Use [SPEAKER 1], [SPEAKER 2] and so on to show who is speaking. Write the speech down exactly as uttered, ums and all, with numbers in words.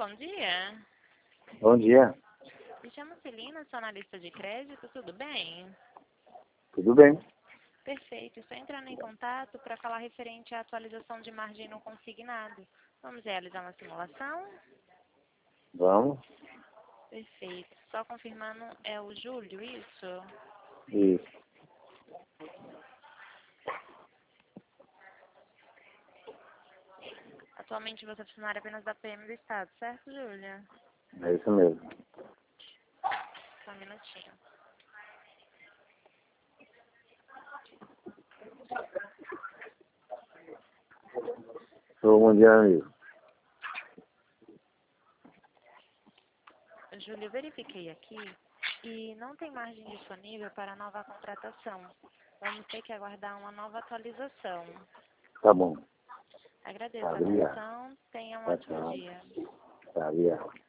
[SPEAKER 1] bom dia.
[SPEAKER 2] Bom dia.
[SPEAKER 1] Me chamo Celina, sou analista de crédito, tudo bem?
[SPEAKER 2] Tudo bem?
[SPEAKER 1] Perfeito, estou entrando em contato para falar referente à atualização de margem no consignado. Vamos realizar uma simulação?
[SPEAKER 2] Vamos?
[SPEAKER 1] Perfeito. Só confirmando, é o Júlio, isso?
[SPEAKER 2] Isso.
[SPEAKER 1] Atualmente você é funcionário apenas da P M do Estado, certo, Júlia?
[SPEAKER 2] É isso mesmo.
[SPEAKER 1] Só um minutinho.
[SPEAKER 2] Sou bom dia, amigo.
[SPEAKER 1] Júlia, eu verifiquei aqui e não tem margem disponível para nova contratação. Vamos ter que aguardar uma nova atualização.
[SPEAKER 2] Tá bom.
[SPEAKER 1] Agradeço
[SPEAKER 2] Tá,
[SPEAKER 1] a
[SPEAKER 2] obrigado.
[SPEAKER 1] atenção. Tenha um
[SPEAKER 2] Tá,
[SPEAKER 1] ótimo
[SPEAKER 2] tchau.
[SPEAKER 1] dia.
[SPEAKER 2] Tá, obrigado.